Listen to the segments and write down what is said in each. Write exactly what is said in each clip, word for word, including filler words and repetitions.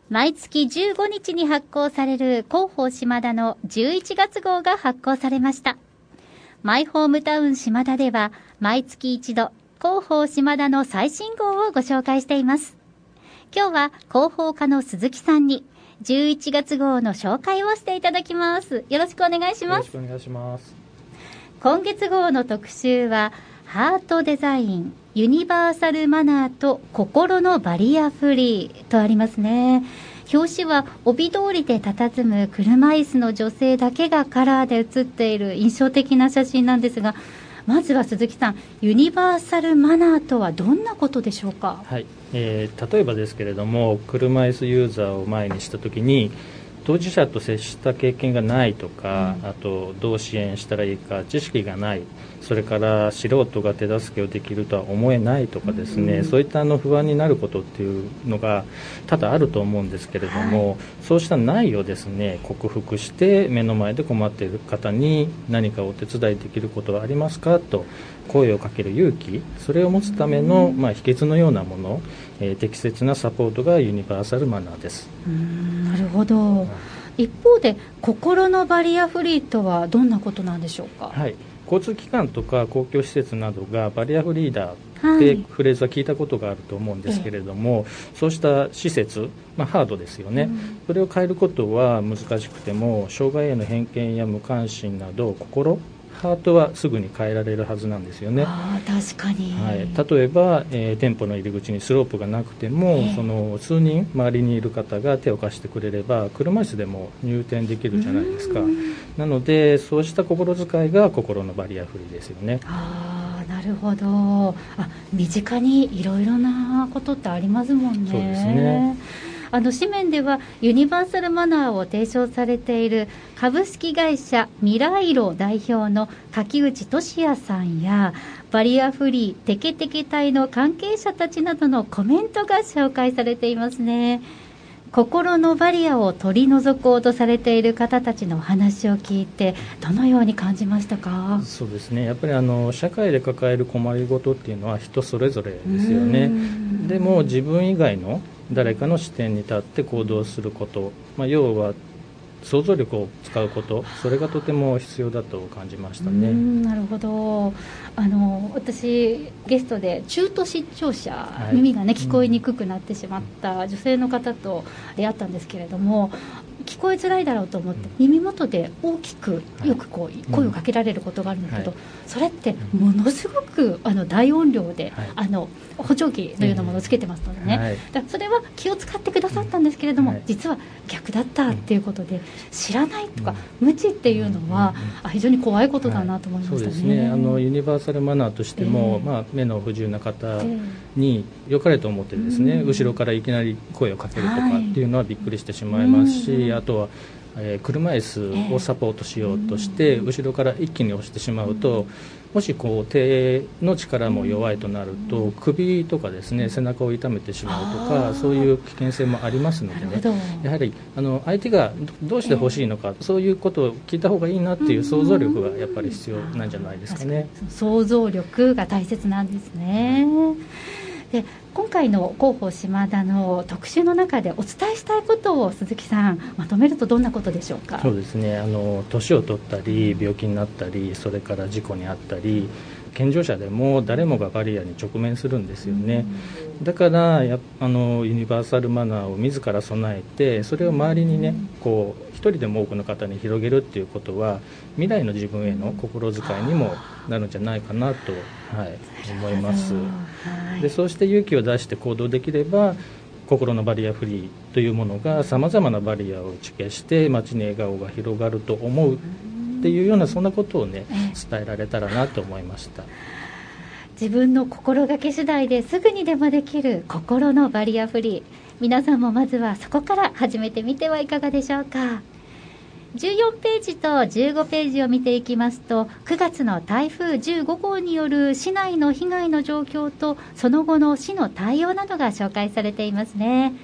毎月じゅうごにちに発行される広報島田のじゅういちがつ号が発行されました。マイホームタウン島田では毎月一度広報島田の最新号をご紹介しています。今日は広報課の鈴木さんにじゅういちがつ号の紹介をしていただきます。よろしくお願いします。 よろしくお願いします。 今月号の特集はハートデザイン、ユニバーサルマナーと心のバリアフリーとありますね。表紙は帯通りで佇む車椅子の女性だけがカラーで写っている印象的な写真なんですが、まずは鈴木さん、ユニバーサルマナーとはどんなことでしょうか。 はい、えー、例えばですけれども、車椅子ユーザーを前にしたときに当事者と接した経験がないとか、うん、あとどう支援したらいいか知識がない、それから素人が手助けをできるとは思えないとかですね、うん、そういったあの不安になることっていうのが多々あると思うんですけれども、はい、そうしたないをですね克服して目の前で困っている方に何かお手伝いできることはありますかと声をかける勇気、それを持つための、まあ、秘訣のようなもの、えー、適切なサポートがユニバーサルマナーです。 うーん、なるほど。一方で心のバリアフリーとはどんなことなんでしょうか。 はい、交通機関とか公共施設などがバリアフリーだってフレーズは聞いたことがあると思うんですけれども、はい、そうした施設、まあ、ハードですよね、うん、それを変えることは難しくても障害への偏見や無関心など心ハートはすぐに変えられるはずなんですよね。 あ、確かに、 はい、例えば、えー、店舗の入り口にスロープがなくても、えー、その数人周りにいる方が手を貸してくれれば車椅子でも入店できるじゃないですか。なのでそうした心遣いが心のバリアフリーですよね。 あ、なるほど。あ、身近にいろいろなことってありますもんね。 そうですね。 あの紙面ではユニバーサルマナーを提唱されている株式会社ミライロ代表の柿内俊也さんやバリアフリーテケテケ隊の関係者たちなどのコメントが紹介されていますね。心のバリアを取り除こうとされている方たちのお話を聞いてどのように感じましたか。 そうですね、やっぱりあの社会で抱える困りごとっていうのは人それぞれですよね。でも自分以外の誰かの視点に立って行動すること、まあ、要は想像力を使うこと、それがとても必要だと感じましたね。 うん、なるほど。あの私ゲストで中途失調者、はい、耳がね聞こえにくくなってしまった女性の方と出会ったんですけれども、聞こえづらいだろうと思って耳元で大きくよくこう声をかけられることがあるんだけど、はい、それってものすごくあの大音量で、はい、あの補聴器のようなものをつけてますのでね、はい、だそれは気を使ってくださったんですけれども、はい、実は逆だったっていうことで知らないとか無知っていうのは非常に怖いことだなと思いましたね。 はい、そうですね。あのユニバーサルマナーとしても、えーまあ、目の不自由な方に良かれと思ってですね、えー、後ろからいきなり声をかけるとかっていうのはびっくりしてしまいますし、はい、あとはえー、車椅子をサポートしようとして、えー、後ろから一気に押してしまうと、もしこう手の力も弱いとなると首とかですね背中を痛めてしまうとか、そういう危険性もありますのでね、やはりあの相手がどうしてほしいのか、えー、そういうことを聞いた方がいいなっていう想像力がやっぱり必要なんじゃないですかね。 想像力が大切なんですね。で今回の広報島田の特集の中でお伝えしたいことを鈴木さんまとめるとどんなことでしょうか。 そうですね、あの年を取ったり病気になったり、それから事故に遭ったり、健常者でも誰もがバリアに直面するんですよね。だからやあのユニバーサルマナーを自ら備えて、それを周りにねこう一人でも多くの方に広げるっていうことは未来の自分への心遣いにもなるんじゃないかなと、はい、思います。でそうして勇気を出して行動できれば心のバリアフリーというものがさまざまなバリアを打ち消して街に笑顔が広がると思うっていうような、そんなことをね伝えられたらなと思いました。 自分の心がけ次第ですぐにでもできる心のバリアフリー、皆さんもまずはそこから始めてみてはいかがでしょうか。じゅうよんページとじゅうごページを見ていきますと、くがつの台風じゅうごごうによる市内の被害の状況とその後の市の対応などが紹介されていますね。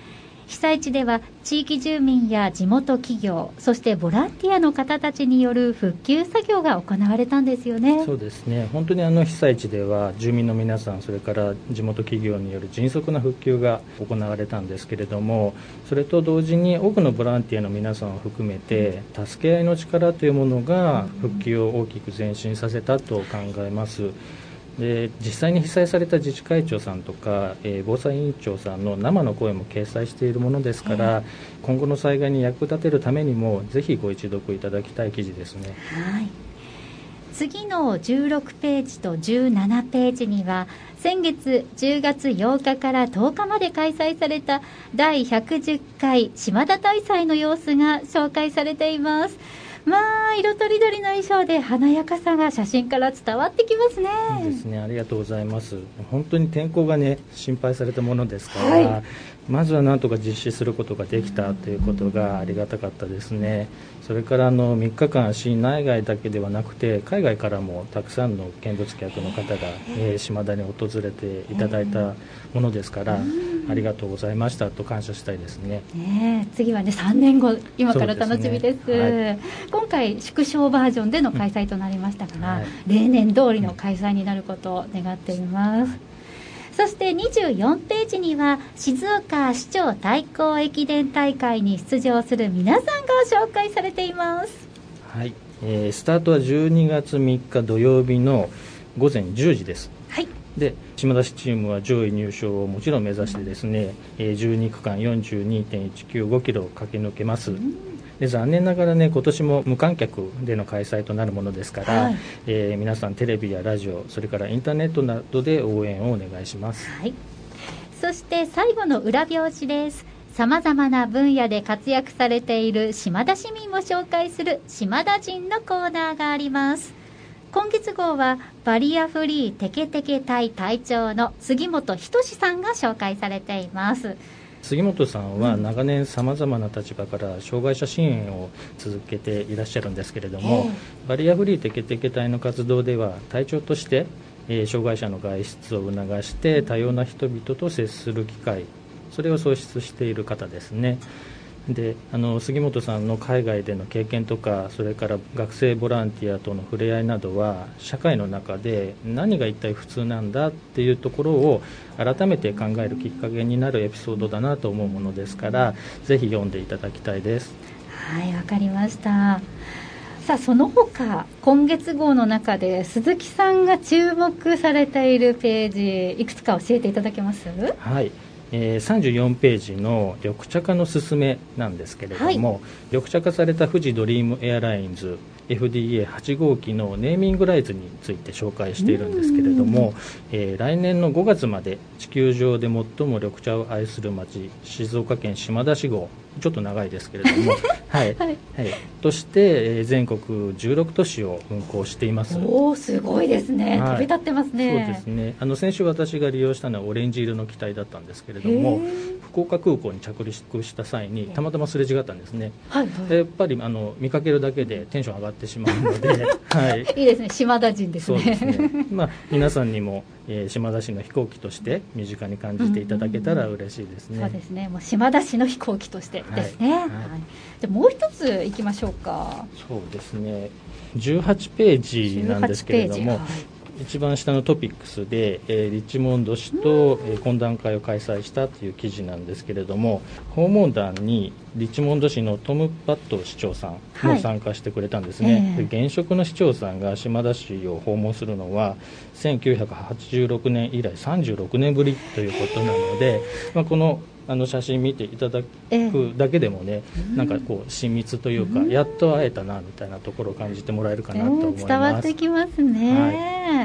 被災地では地域住民や地元企業、そしてボランティアの方たちによる復旧作業が行われたんですよね。 そうですね、本当にあの被災地では住民の皆さん、それから地元企業による迅速な復旧が行われたんですけれども、それと同時に多くのボランティアの皆さんを含めて助け合いの力というものが復旧を大きく前進させたと考えます。で実際に被災された自治会長さんとか、えー、防災委員長さんの生の声も掲載しているものですから、今後の災害に役立てるためにもぜひご一読いただきたい記事ですね。 はい、次のじゅうろくページとじゅうななページには先月じゅうがつようかからとおかまで開催されただいひゃくじゅっかい島田大祭の様子が紹介されています。まあ色とりどりの衣装で華やかさが写真から伝わってきますね。 そうですね、ありがとうございます。本当に天候がね心配されたものですから、はい、まずはなんとか実施することができたということがありがたかったですね。それからあのみっかかん市内外だけではなくて海外からもたくさんの見物客の方が、えー、島田に訪れていただいたものですから、ありがとうございましたと感謝したいですね。 ね、次はねさんねんご、今から楽しみです。ですね、はい、今回縮小バージョンでの開催となりましたから、うんはい、例年通りの開催になることを願っています。うん、そしてにじゅうよんページには静岡市長対抗駅伝大会に出場する皆さんが紹介されています。 はい、えー、スタートはじゅうにがつみっか土曜日のごぜんじゅうじです。 はい、 で島田市チームは上位入賞をもちろん目指してですね、えー、じゅうにくかん よんじゅうにてんいちきゅうごキロを駆け抜けます。うん、で残念ながらね今年も無観客での開催となるものですから、はい、えー、皆さんテレビやラジオ、それからインターネットなどで応援をお願いします。 はい、そして最後の裏表紙です。さまざまな分野で活躍されている島田市民を紹介する島田人のコーナーがあります。今月号はバリアフリーテケテケ隊隊長の杉本仁さんが紹介されています。 杉本さんは長年さまざまな立場から障害者支援を続けていらっしゃるんですけれども、バリアフリーテケテケ隊の活動では隊長として、えー、障害者の外出を促して多様な人々と接する機会、それを創出している方ですね。であの杉本さんの海外での経験とか、それから学生ボランティアとの触れ合いなどは社会の中で何が一体普通なんだっていうところを改めて考えるきっかけになるエピソードだなと思うものですから、ぜひ読んでいただきたいです。 はい、わかりました。さあその他今月号の中で鈴木さんが注目されているページ、いくつか教えていただけます？ はい、えー、さんじゅうよんページの緑茶化のすすめなんですけれども、はい、緑茶化された富士ドリームエアラインズ エフディーエーはち 号機のネーミングライツについて紹介しているんですけれども、えー、来年のごがつまで地球上で最も緑茶を愛する町、静岡県島田市号、ちょっと長いですけれどもはい、はいはい、として、えー、全国じゅうろく都市を運行しています。 おー、すごいですね、はい、飛び立ってますね。 そうですね、あの先週私が利用したのはオレンジ色の機体だったんですけれども、福岡空港に着陸した際にたまたますれ違ったんですね、はいはい、でやっぱりあの見かけるだけでテンション上がってしまうので、はい、 いいですね、島田人ですね。 そうですね、まあ、皆さんにも、えー、島田市の飛行機として身近に感じていただけたら嬉しいですね。 そうですね、もう島田市の飛行機としてですね。はいはい、じゃもう一ついきましょうか。 そうですね、じゅうはちページなんですけれども、はい、一番下のトピックスで、えー、リッチモンド市と、えー、懇談会を開催したという記事なんですけれども、訪問団にリッチモンド市のトム・パット市長さんも参加してくれたんですね。はい、えー、現職の市長さんが島田市を訪問するのはせんきゅうひゃくはちじゅうろくねん以来さんじゅうろくねんぶりということなので、まあ、このあの写真見ていただくだけでもね、えー、なんかこう親密というか、うん、やっと会えたなみたいなところを感じてもらえるかなと思います。えー、 伝わってきますね。はい、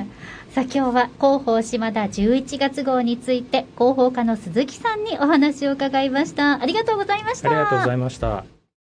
さあ今日は広報島田じゅういちがつ号について広報課の鈴木さんにお話を伺いました。ありがとうございました。 ありがとうございました。